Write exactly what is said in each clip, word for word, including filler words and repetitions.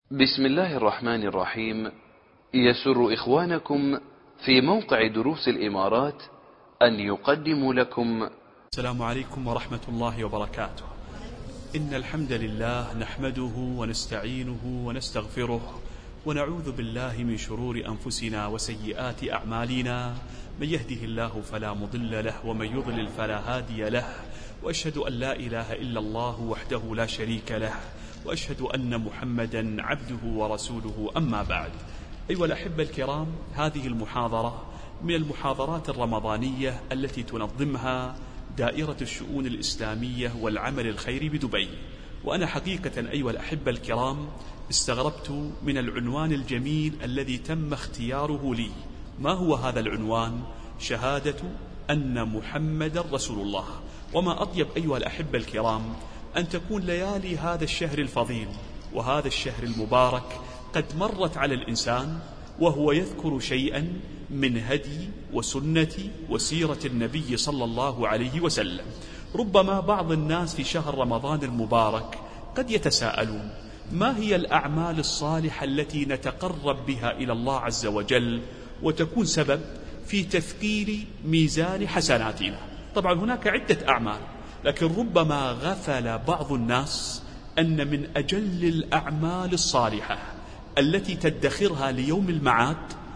بسم الله الرحمن الرحيم. يسر إخوانكم في موقع دروس الإمارات أن يقدموا لكم. السلام عليكم ورحمة الله وبركاته. إن الحمد لله نحمده ونستعينه ونستغفره ونعوذ بالله من شرور أنفسنا وسيئات أعمالنا، من يهده الله فلا مضل له ومن يضلل فلا هادي له، وأشهد أن لا إله إلا الله وحده لا شريك له، وأشهد أن محمدا عبده ورسوله. أما بعد، أيها الأحبة الكرام، هذه المحاضرة من المحاضرات الرمضانية التي تنظمها دائرة الشؤون الإسلامية والعمل الخيري بدبي. وأنا حقيقة أيها الأحبة الكرام استغربت من العنوان الجميل الذي تم اختياره لي. ما هو هذا العنوان؟ شهادة أن محمد رسول الله. وما أطيب أيها الأحبة الكرام أن تكون ليالي هذا الشهر الفضيل وهذا الشهر المبارك قد مرت على الإنسان وهو يذكر شيئا من هدي وسنة وسيرة النبي صلى الله عليه وسلم. ربما بعض الناس في شهر رمضان المبارك قد يتساءلون: ما هي الأعمال الصالحة التي نتقرب بها إلى الله عز وجل وتكون سبب في تثقيل ميزان حسناتنا؟ طبعا هناك عدة أعمال، لكن ربما غفل بعض الناس أن من أجل الأعمال الصالحة التي تدخرها ليوم المعاد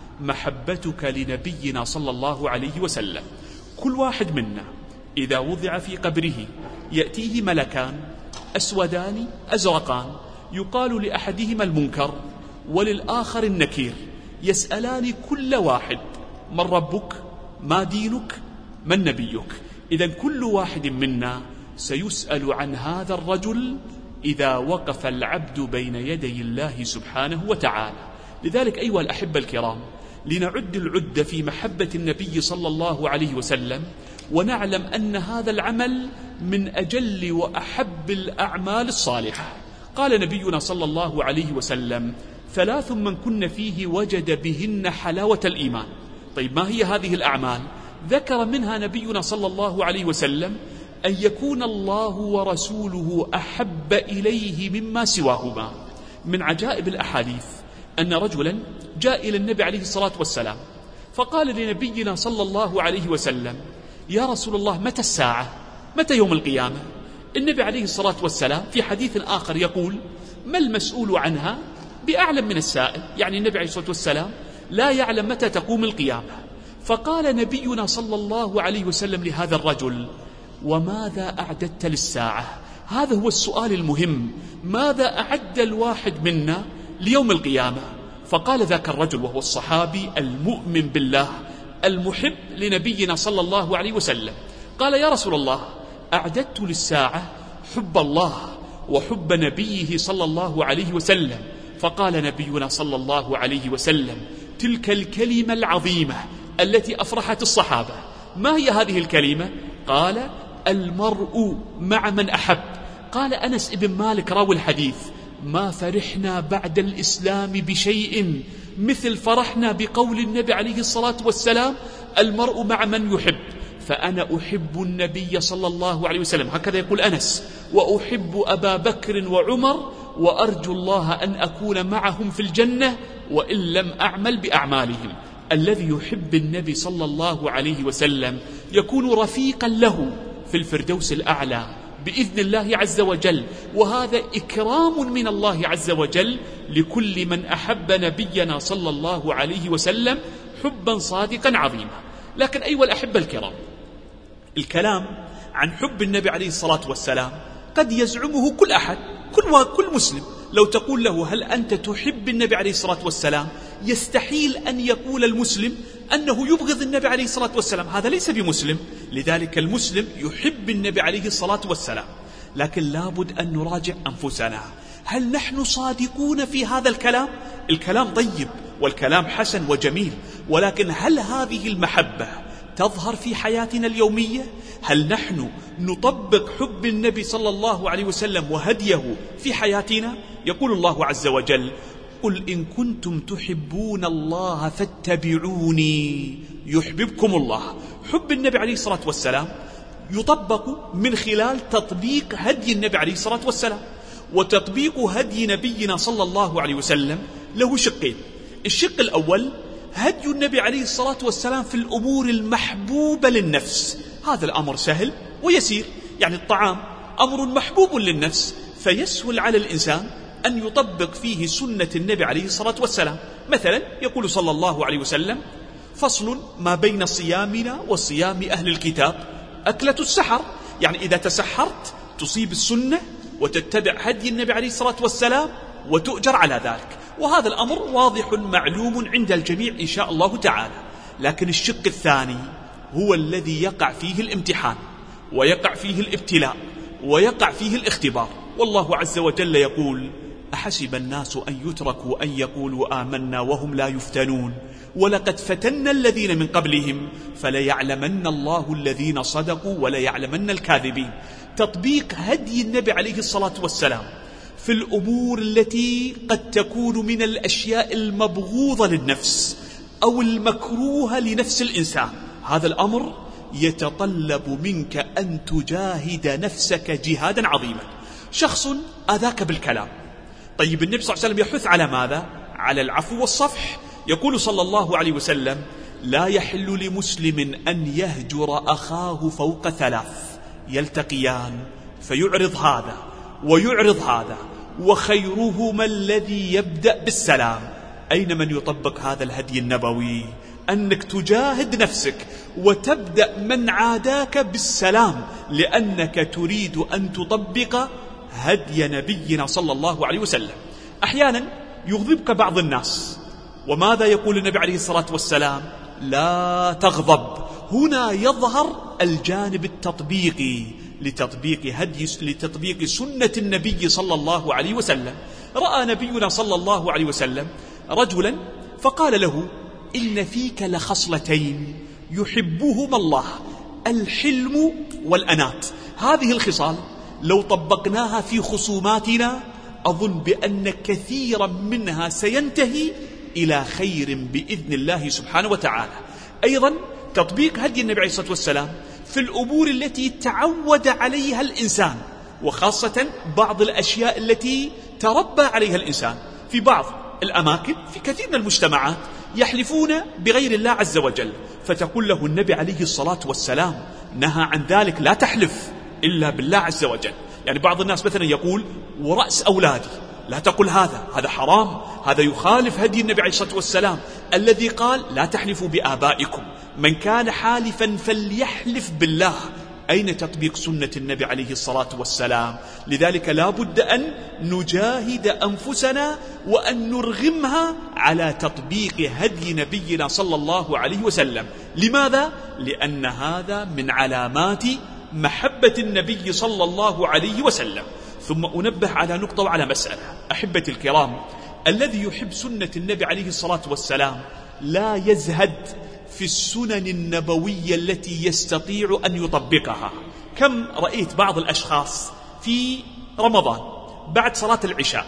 محبتك لنبينا صلى الله عليه وسلم. كل واحد منا إذا وضع في قبره يأتيه ملكان أسودان أزرقان، يقال لأحدهما المنكر وللآخر النكير، يسألان كل واحد: من ربك؟ ما دينك؟ من نبيك؟ إذن كل واحد منا سيسأل عن هذا الرجل إذا وقف العبد بين يدي الله سبحانه وتعالى. لذلك أيها الأحبة الكرام، لنعد العد في محبة النبي صلى الله عليه وسلم، ونعلم أن هذا العمل من أجل وأحب الأعمال الصالحة. قال نبينا صلى الله عليه وسلم: ثلاث من كن فيه وجد بهن حلاوة الإيمان. طيب ما هي هذه الأعمال؟ ذكر منها نبينا صلى الله عليه وسلم أن يكون الله ورسوله أحب إليه مما سواهما. من عجائب الأحاديث أن رجلا جاء إلى النبي عليه الصلاة والسلام فقال لنبينا صلى الله عليه وسلم: يا رسول الله، متى الساعة؟ متى يوم القيامة؟ النبي عليه الصلاة والسلام في حديث آخر يقول: ما المسؤول عنها بأعلم من السائل. يعني النبي عليه الصلاة والسلام لا يعلم متى تقوم القيامة. فقال نبينا صلى الله عليه وسلم لهذا الرجل: وماذا أعددت للساعة؟ هذا هو السؤال المهم، ماذا أعد الواحد منا ليوم القيامة؟ فقال ذاك الرجل، وهو الصحابي المؤمن بالله المحب لنبينا صلى الله عليه وسلم، قال: يا رسول الله، أعددت للساعة حب الله وحب نبيه صلى الله عليه وسلم. فقال نبينا صلى الله عليه وسلم: تلك الكلمة العظيمة التي أفرحت الصحابة. ما هي هذه الكلمة؟ قال: المرء مع من أحب. قال أنس بن مالك راوي الحديث: ما فرحنا بعد الإسلام بشيء مثل فرحنا بقول النبي عليه الصلاة والسلام: المرء مع من يحب. فأنا أحب النبي صلى الله عليه وسلم، هكذا يقول أنس، وأحب أبا بكر وعمر، وأرجو الله أن أكون معهم في الجنة وإن لم أعمل بأعمالهم. الذي يحب النبي صلى الله عليه وسلم يكون رفيقا له في الفردوس الأعلى بإذن الله عز وجل، وهذا إكرام من الله عز وجل لكل من أحب نبينا صلى الله عليه وسلم حبا صادقا عظيما. لكن أيها الأحبة الكرام، الكلام عن حب النبي عليه الصلاة والسلام قد يزعمه كل أحد، كل, كل مسلم. لو تقول له: هل أنت تحب النبي عليه الصلاة والسلام؟ يستحيل أن يقول المسلم أنه يبغض النبي عليه الصلاة والسلام، هذا ليس بمسلم. لذلك المسلم يحب النبي عليه الصلاة والسلام. لكن لابد أن نراجع أنفسنا، هل نحن صادقون في هذا الكلام؟ الكلام طيب والكلام حسن وجميل، ولكن هل هذه المحبة تظهر في حياتنا اليومية؟ هل نحن نطبق حب النبي صلى الله عليه وسلم وهديه في حياتنا؟ يقول الله عز وجل: قل إن كنتم تحبون الله فاتبعوني يحببكم الله. حب النبي عليه الصلاة والسلام يطبق من خلال تطبيق هدي النبي عليه الصلاة والسلام. وتطبيق هدي نبينا صلى الله عليه وسلم له شقين. الشق الأول هدي النبي عليه الصلاة والسلام في الأمور المحبوبة للنفس. هذا الأمر سهل ويسير، يعني الطعام أمر محبوب للنفس، فيسهل على الإنسان أن يطبق فيه سنة النبي عليه الصلاة والسلام. مثلا يقول صلى الله عليه وسلم: فصل ما بين صيامنا وصيام أهل الكتاب أكلة السحر، يعني إذا تسحرت تصيب السنة وتتبع هدي النبي عليه الصلاة والسلام وتؤجر على ذلك. وهذا الأمر واضح معلوم عند الجميع إن شاء الله تعالى. لكن الشق الثاني هو الذي يقع فيه الامتحان ويقع فيه الابتلاء ويقع فيه الاختبار. والله عز وجل يقول: أحسب الناس أن يتركوا أن يقولوا آمنا وهم لا يفتنون ولقد فتنا الذين من قبلهم فليعلمن الله الذين صدقوا وليعلمن الكاذبين. تطبيق هدي النبي عليه الصلاة والسلام في الأمور التي قد تكون من الأشياء المبغوضة للنفس أو المكروهة لنفس الإنسان، هذا الأمر يتطلب منك أن تجاهد نفسك جهادا عظيما. شخص أذاك بالكلام، طيب النبي صلى الله عليه وسلم يحث على ماذا؟ على العفو والصفح. يقول صلى الله عليه وسلم: لا يحل لمسلم أن يهجر أخاه فوق ثلاث، يلتقيان فيعرض هذا ويعرض هذا، وخيرهما الذي يبدأ بالسلام. أين من يطبق هذا الهدي النبوي؟ أنك تجاهد نفسك وتبدأ من عاداك بالسلام، لأنك تريد أن تطبق هدي نبينا صلى الله عليه وسلم. أحيانا يغضبك بعض الناس، وماذا يقول النبي عليه الصلاة والسلام؟ لا تغضب. هنا يظهر الجانب التطبيقي لتطبيق هدي لتطبيق سنة النبي صلى الله عليه وسلم. رأى نبينا صلى الله عليه وسلم رجلا فقال له: إن فيك لخصلتين يحبهما الله، الحلم والأنات. هذه الخصال لو طبقناها في خصوماتنا أظن بأن كثيرا منها سينتهي إلى خير بإذن الله سبحانه وتعالى. أيضا تطبيق هدي النبي عليه الصلاة والسلام في الأمور التي تعود عليها الإنسان، وخاصة بعض الأشياء التي تربى عليها الإنسان. في بعض الأماكن في كثير من المجتمعات يحلفون بغير الله عز وجل، فتقول له النبي عليه الصلاة والسلام نهى عن ذلك، لا تحلف إلا بالله عز وجل. يعني بعض الناس مثلا يقول: ورأس أولادي، لا تقل هذا، هذا حرام، هذا يخالف هدي النبي عليه الصلاة والسلام الذي قال: لا تحلفوا بآبائكم، من كان حالفا فليحلف بالله. أين تطبيق سنة النبي عليه الصلاة والسلام؟ لذلك لا بد أن نجاهد أنفسنا وأن نرغمها على تطبيق هدي نبينا صلى الله عليه وسلم. لماذا؟ لأن هذا من علامات محبة النبي صلى الله عليه وسلم. ثم أنبه على نقطة وعلى مسألة. أحبتي الكرام، الذي يحب سنة النبي عليه الصلاة والسلام لا يزهد في السنن النبوية التي يستطيع أن يطبقها. كم رأيت بعض الأشخاص في رمضان بعد صلاة العشاء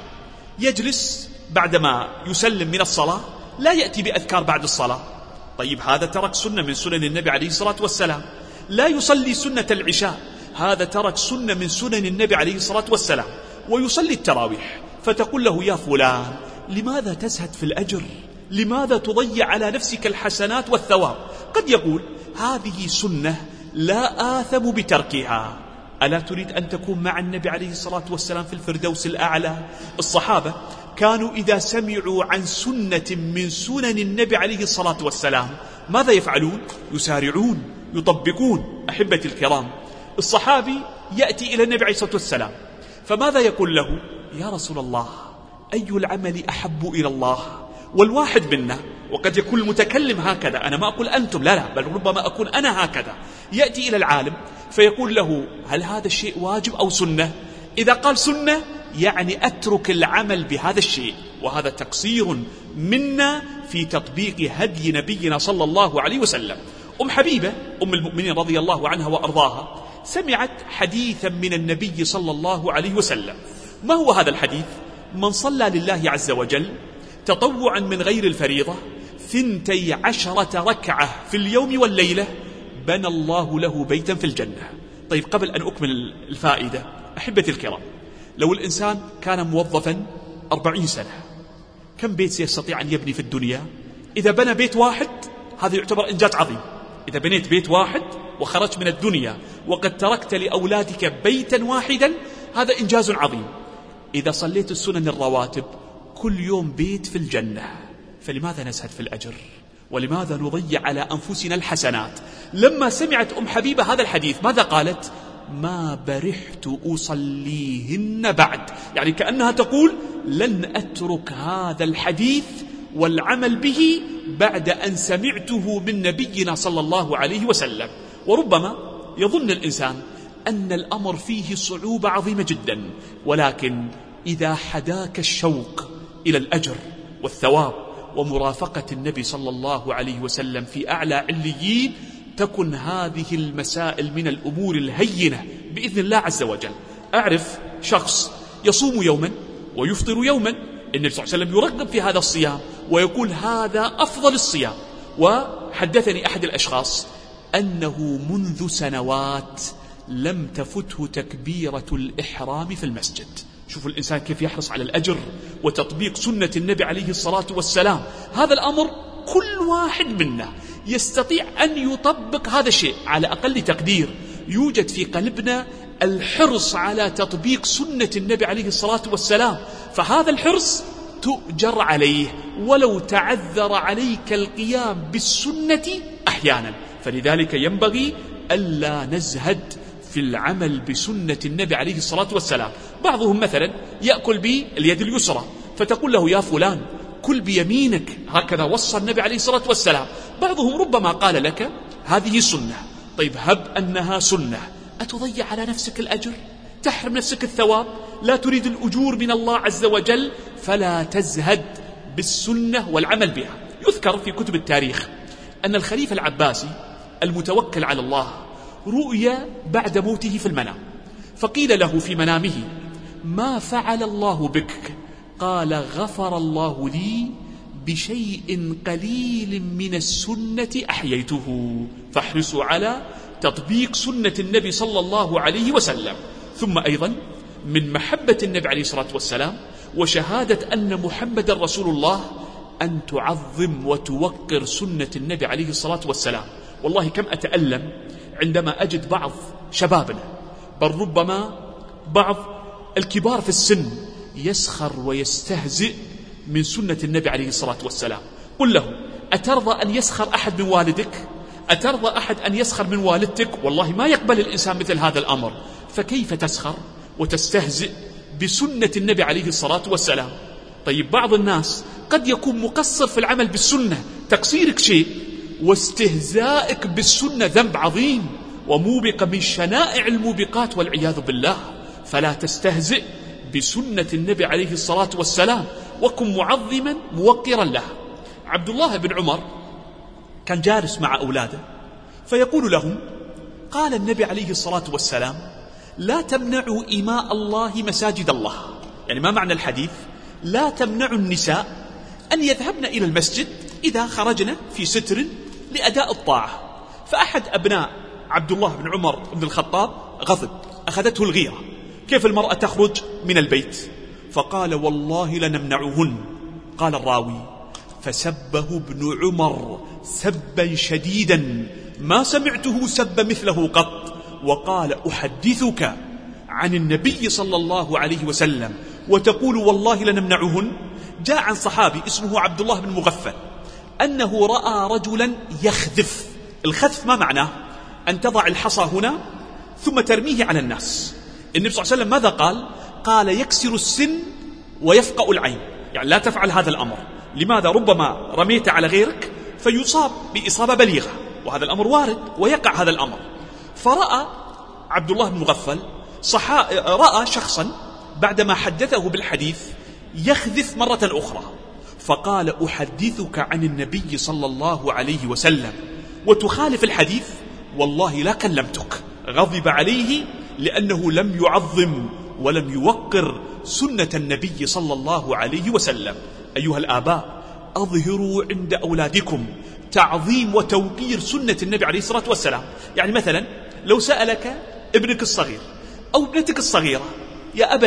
يجلس بعدما يسلم من الصلاة لا يأتي بأذكار بعد الصلاة. طيب هذا ترك سنة من سنن النبي عليه الصلاة والسلام. لا يصلي سنة العشاء، هذا ترك سنة من سنن النبي عليه الصلاة والسلام. ويصلي التراويح، فتقول له: يا فلان، لماذا تزهد في الأجر؟ لماذا تضيع على نفسك الحسنات والثواب؟ قد يقول: هذه سنة لا آثم بتركها. ألا تريد أن تكون مع النبي عليه الصلاة والسلام في الفردوس الأعلى؟ الصحابة كانوا إذا سمعوا عن سنة من سنن النبي عليه الصلاة والسلام ماذا يفعلون؟ يسارعون، يطبقون. أحبتي الكرام، الصحابي يأتي إلى النبي عليه الصلاة والسلام فماذا يقول له؟ يا رسول الله، أي العمل أحب إلى الله؟ والواحد منا، وقد يكون المتكلم هكذا، أنا ما أقول أنتم، لا لا، بل ربما أكون أنا هكذا، يأتي إلى العالم فيقول له: هل هذا الشيء واجب أو سنة؟ إذا قال سنة يعني أترك العمل بهذا الشيء، وهذا تقصير منا في تطبيق هدي نبينا صلى الله عليه وسلم. أم حبيبة أم المؤمنين رضي الله عنها وأرضاها سمعت حديثا من النبي صلى الله عليه وسلم. ما هو هذا الحديث؟ من صلى لله عز وجل تطوعا من غير الفريضة ثنتي عشرة ركعة في اليوم والليلة بنى الله له بيتا في الجنة. طيب قبل أن أكمل الفائدة، أحبتي الكرام، لو الإنسان كان موظفا أربعين سنة، كم بيت سيستطيع أن يبني في الدنيا؟ إذا بنى بيت واحد هذا يعتبر إنجاز عظيم. إذا بنيت بيت واحد وخرجت من الدنيا وقد تركت لأولادك بيتا واحدا هذا إنجاز عظيم. إذا صليت السنن الرواتب كل يوم بيت في الجنة، فلماذا نزهد في الأجر؟ ولماذا نضيع على أنفسنا الحسنات؟ لما سمعت أم حبيبة هذا الحديث ماذا قالت؟ ما برحت أصليهن بعد، يعني كأنها تقول لن أترك هذا الحديث والعمل به بعد أن سمعته من نبينا صلى الله عليه وسلم. وربما يظن الإنسان أن الأمر فيه صعوبة عظيمة جدا، ولكن إذا حداك الشوق إلى الأجر والثواب ومرافقة النبي صلى الله عليه وسلم في أعلى عليين تكن هذه المسائل من الأمور الهينة بإذن الله عز وجل. أعرف شخص يصوم يوما ويفطر يوما، النبي صلى الله عليه وسلم يرغب في هذا الصيام ويقول هذا أفضل الصيام. وحدثني أحد الأشخاص أنه منذ سنوات لم تفته تكبيرة الإحرام في المسجد. شوفوا الإنسان كيف يحرص على الأجر وتطبيق سنة النبي عليه الصلاة والسلام. هذا الأمر كل واحد منا يستطيع أن يطبق هذا الشيء. على أقل تقدير يوجد في قلبنا الحرص على تطبيق سنة النبي عليه الصلاة والسلام، فهذا الحرص تؤجر عليه ولو تعذر عليك القيام بالسنة أحيانا. فلذلك ينبغي ألا نزهد في العمل بسنة النبي عليه الصلاة والسلام. بعضهم مثلا يأكل باليد اليسرى فتقول له يا فلان كل بيمينك، هكذا وصى النبي عليه الصلاة والسلام. بعضهم ربما قال لك هذه سنة. طيب هب أنها سنة، أتضيع على نفسك الأجر؟ تحرم نفسك الثواب؟ لا تريد الأجور من الله عز وجل؟ فلا تزهد بالسنة والعمل بها. يذكر في كتب التاريخ أن الخليفة العباسي المتوكل على الله رؤيا بعد موته في المنام، فقيل له في منامه ما فعل الله بك؟ قال غفر الله لي بشيء قليل من السنة أحييته، فاحرصوا على تطبيق سنة النبي صلى الله عليه وسلم. ثم أيضا من محبة النبي عليه الصلاة والسلام وشهادة أن محمد رسول الله أن تعظم وتوقر سنة النبي عليه الصلاة والسلام. والله كم أتألم عندما أجد بعض شبابنا بل ربما بعض الكبار في السن يسخر ويستهزئ من سنة النبي عليه الصلاة والسلام. قل له أترضى أن يسخر أحد من والدك؟ أترضى أحد أن يسخر من والدتك؟ والله ما يقبل الإنسان مثل هذا الأمر. فكيف تسخر وتستهزئ بسنة النبي عليه الصلاة والسلام؟ طيب بعض الناس قد يكون مقصر في العمل بالسنة، تقصيرك شيء واستهزائك بالسنة ذنب عظيم وموبق من شنائع الموبقات والعياذ بالله. فلا تستهزئ بسنة النبي عليه الصلاة والسلام وكن معظما موقرا له. عبد الله بن عمر كان جالس مع أولاده فيقول لهم قال النبي عليه الصلاة والسلام لا تمنعوا إماء الله مساجد الله. يعني ما معنى الحديث؟ لا تمنعوا النساء أن يذهبن إلى المسجد إذا خرجنا في ستر لأداء الطاعة. فأحد أبناء عبد الله بن عمر بن الخطاب غضب، أخذته الغيرة، كيف المرأة تخرج من البيت؟ فقال والله لنمنعهن. قال الراوي فسبه ابن عمر سبا شديدا ما سمعته سب مثله قط، وقال أحدثك عن النبي صلى الله عليه وسلم وتقول والله لنمنعهن؟ جاء عن صحابي اسمه عبد الله بن مغفل أنه رأى رجلا يخذف. الخذف ما معناه؟ أن تضع الحصى هنا ثم ترميه على الناس. النبي صلى الله عليه وسلم ماذا قال؟ قال يكسر السن ويفقأ العين، يعني لا تفعل هذا الأمر. لماذا؟ ربما رميت على غيرك فيصاب بإصابة بليغة، وهذا الأمر وارد ويقع هذا الأمر. فرأى عبد الله بن مغفل صحا... رأى شخصا بعدما حدثه بالحديث يخذف مرة أخرى، فقال أحدثك عن النبي صلى الله عليه وسلم وتخالف الحديث؟ والله لا كلمتك. غضب عليه لأنه لم يعظم ولم يوقر سنة النبي صلى الله عليه وسلم. أيها الآباء أظهروا عند أولادكم تعظيم وتوقير سنة النبي عليه الصلاة والسلام. يعني مثلا لو سألك ابنك الصغير أو ابنتك الصغيرة يا أبتي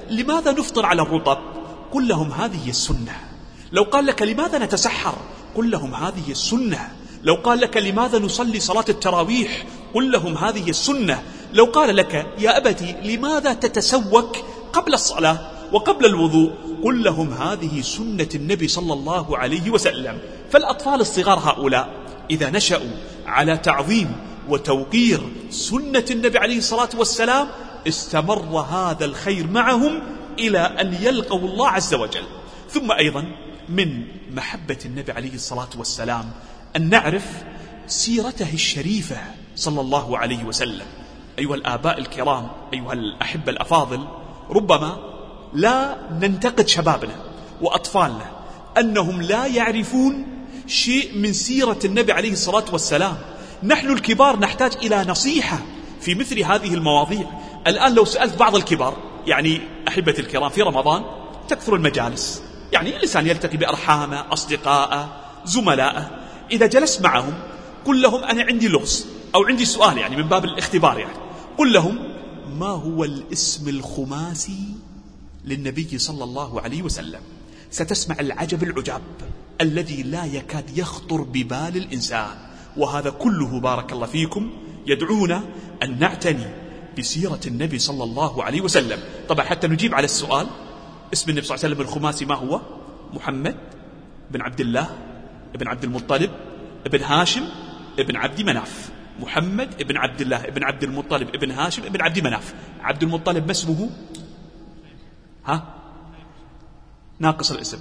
لماذا نفطر على الرطب؟ قل لهم هذه السنة. لو قال لك لماذا نتسحر؟ قل لهم هذه السنة. لو قال لك لماذا نصلي صلاة التراويح؟ قل لهم هذه السنة. لو قال لك يا أبتي لماذا تتسوك قبل الصلاة وقبل الوضوء؟ قل لهم هذه سنة النبي صلى الله عليه وسلم. فالأطفال الصغار هؤلاء إذا نشأوا على تعظيم وتوقير سنة النبي عليه الصلاة والسلام استمر هذا الخير معهم إلى أن يلقوا الله عز وجل. ثم أيضا من محبة النبي عليه الصلاة والسلام أن نعرف سيرته الشريفة صلى الله عليه وسلم. أيها الآباء الكرام، أيها الأحبة الأفاضل، ربما لا ننتقد شبابنا وأطفالنا أنهم لا يعرفون شيء من سيرة النبي عليه الصلاة والسلام. نحن الكبار نحتاج إلى نصيحة في مثل هذه المواضيع. الآن لو سألت بعض الكبار، يعني أحبة الكرام، في رمضان تكثر المجالس، يعني الإنسان يلتقي بأرحامه، أصدقائه، زملائه. إذا جلست معهم قل لهم أنا عندي لغز أو عندي سؤال، يعني من باب الاختبار، يعني قل لهم ما هو الاسم الخماسي للنبي صلى الله عليه وسلم؟ ستسمع العجب العجاب الذي لا يكاد يخطر ببال الإنسان. وهذا كله بارك الله فيكم يدعونا أن نعتني بسيرة النبي صلى الله عليه وسلم. طبعا حتى نجيب على السؤال، اسم النبي صلى الله عليه وسلم الخماسي ما هو؟ محمد بن عبد الله بن عبد المطلب بن هاشم بن عبد مناف. محمد بن عبد الله بن عبد المطلب بن هاشم بن عبد مناف. عبد المطلب ما اسمه؟ ها؟ ناقص الاسم،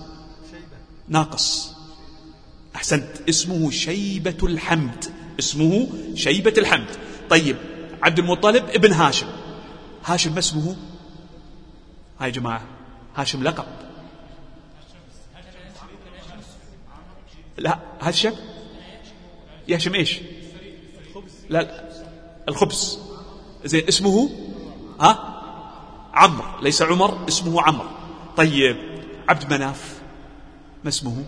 ناقص. أحسنت، اسمه شيبة الحمد، اسمه شيبة الحمد. طيب عبد المطلب ابن هاشم، هاشم ما اسمه؟ هاي يا جماعة، هاشم لقب. لا هاشم يهشم ايش؟ لا, لا الخبز. زين اسمه ها عمرو، ليس عمر، اسمه عمرو. طيب عبد مناف ما اسمه؟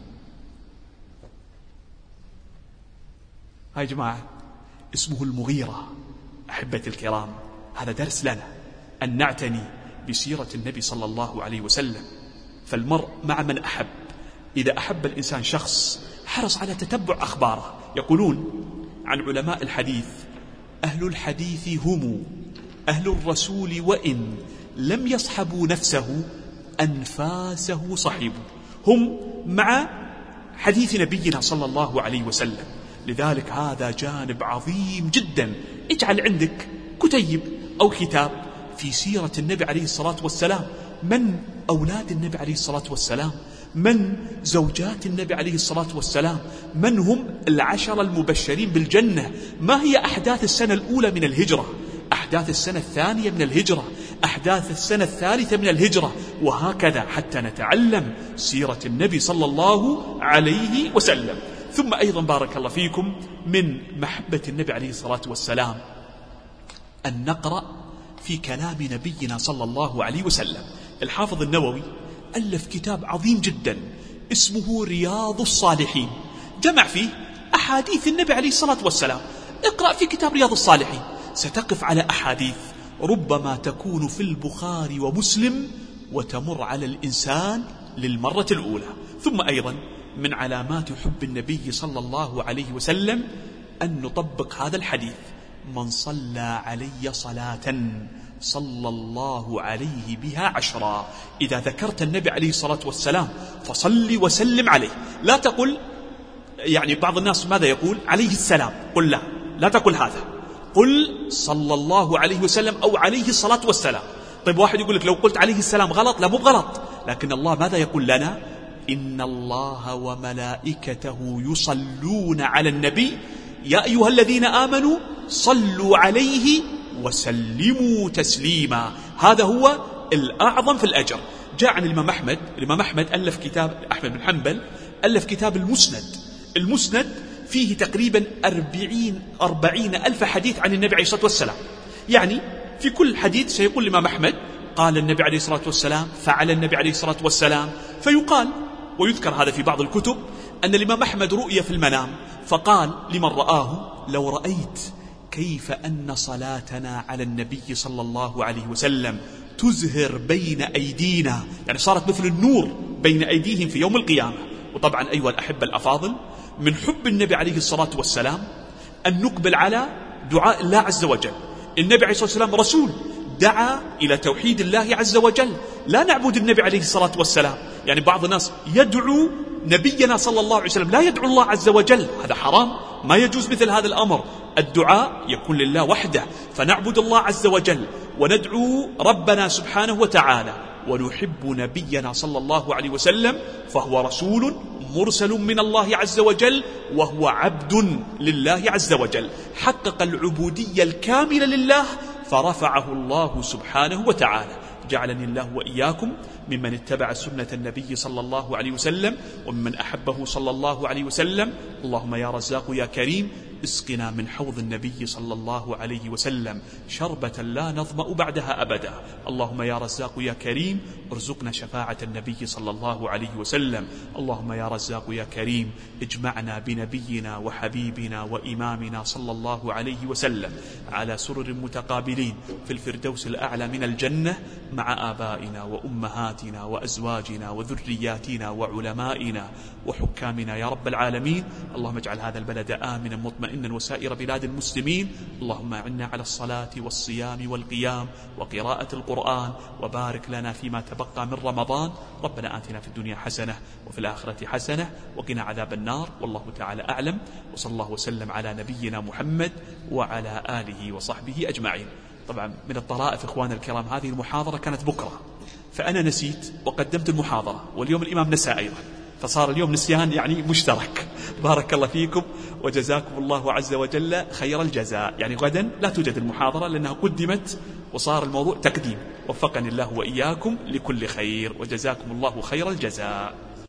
هاي جماعة اسمه المغيرة. أحبتي الكرام، هذا درس لنا أن نعتني بسيرة النبي صلى الله عليه وسلم. فالمرء مع من أحب. إذا أحب الإنسان شخص حرص على تتبع أخباره. يقولون عن علماء الحديث: أهل الحديث هم أهل الرسول وإن لم يصحبوا نفسه أنفاسه صحيبوا. هم مع حديث نبينا صلى الله عليه وسلم. لذلك هذا جانب عظيم جدا. اجعل عندك كتيب أو كتاب في سيرة النبي عليه الصلاة والسلام. من أولاد النبي عليه الصلاة والسلام؟ من زوجات النبي عليه الصلاة والسلام؟ من هم العشر المبشرين بالجنة؟ ما هي أحداث السنة الأولى من الهجرة؟ أحداث السنة الثانية من الهجرة؟ أحداث السنة الثالثة من الهجرة؟ وهكذا حتى نتعلم سيرة النبي صلى الله عليه وسلم. ثم أيضا بارك الله فيكم من محبة النبي عليه الصلاة والسلام أن نقرأ في كلام نبينا صلى الله عليه وسلم. الحافظ النووي ألف كتاب عظيم جدا اسمه رياض الصالحين، جمع فيه أحاديث النبي عليه الصلاة والسلام. اقرأ في كتاب رياض الصالحين ستقف على أحاديث ربما تكون في البخاري ومسلم وتمر على الإنسان للمرة الأولى. ثم أيضا من علامات حب النبي صلى الله عليه وسلم أن نطبق هذا الحديث: من صلى علي صلاة صلى الله عليه بها عشرا. إذا ذكرت النبي عليه الصلاة والسلام فصل وسلم عليه. لا تقل، يعني بعض الناس ماذا يقول؟ عليه السلام. قل لا، لا تقل هذا، قل صلى الله عليه وسلم أو عليه الصلاة والسلام. طيب واحد يقول لك لو قلت عليه السلام غلط. لا، مو غلط، لكن الله ماذا يقول لنا؟ إن الله وملائكته يصلون على النبي يا أيها الذين آمنوا صلوا عليه وسلموا تسليما. هذا هو الأعظم في الأجر. جاء عن الإمام أحمد، الإمام أحمد ألف كتاب، أحمد بن حنبل ألف كتاب المسند. المسند فيه تقريبا أربعين, أربعين ألف حديث عن النبي عليه الصلاة والسلام. يعني في كل حديث سيقول الإمام أحمد قال النبي عليه الصلاة والسلام، فعل النبي عليه الصلاة والسلام. فيقال ويذكر هذا في بعض الكتب أن الإمام أحمد رؤي في المنام فقال لمن رآه: لو رأيت كيف أن صلاتنا على النبي صلى الله عليه وسلم تزهر بين أيدينا، يعني صارت مثل النور بين أيديهم في يوم القيامة. وطبعا أيها الأحبة الأفاضل، من حب النبي عليه الصلاة والسلام أن نقبل على دعاء الله عز وجل. النبي عليه الصلاة والسلام رسول دعا إلى توحيد الله عز وجل، لا نعبد النبي عليه الصلاة والسلام. يعني بعض الناس يدعو نبينا صلى الله عليه وسلم، لا يدعو الله عز وجل، هذا حرام، ما يجوز مثل هذا الأمر. الدعاء يكون لله وحده، فنعبد الله عز وجل وندعو ربنا سبحانه وتعالى، ونحب نبينا صلى الله عليه وسلم، فهو رسول مرسل من الله عز وجل، وهو عبد لله عز وجل، حقق العبودية الكاملة لله، فرفعه الله سبحانه وتعالى. جعلني الله وإياكم ممن اتبع سنة النبي صلى الله عليه وسلم، وممن أحبه صلى الله عليه وسلم. اللهم يا رزاق يا كريم اسقنا من حوض النبي صلى الله عليه وسلم شربة لا نظمأ بعدها أبدا. اللهم يا رزاق يا كريم ارزقنا شفاعة النبي صلى الله عليه وسلم. اللهم يا رزاق يا كريم اجمعنا بنبينا وحبيبنا وإمامنا صلى الله عليه وسلم على سرر متقابلين في الفردوس الأعلى من الجنة، مع آبائنا وأمهاتنا وأزواجنا وذرياتنا وعلمائنا وحكامنا يا رب العالمين. اللهم اجعل هذا البلد آمنا مطمئنا وسائر بلاد المسلمين. اللهم أعنا على الصلاة والصيام والقيام وقراءة القرآن، وبارك لنا فيما تبقى من رمضان. ربنا آتنا في الدنيا حسنة وفي الآخرة حسنة وقنا عذاب النار، والله تعالى أعلم، وصلى الله وسلم على نبينا محمد وعلى آله وصحبه أجمعين. طبعا من الطرائف إخوان الكرام، هذه المحاضرة كانت بكرة، فأنا نسيت وقدمت المحاضرة، واليوم الإمام نسى أيضا، فصار اليوم نسيان يعني مشترك. بارك الله فيكم وجزاكم الله عز وجل خير الجزاء. يعني غدا لا توجد المحاضرة لأنها قدمت وصار الموضوع تقديم. وفقني الله وإياكم لكل خير، وجزاكم الله خير الجزاء.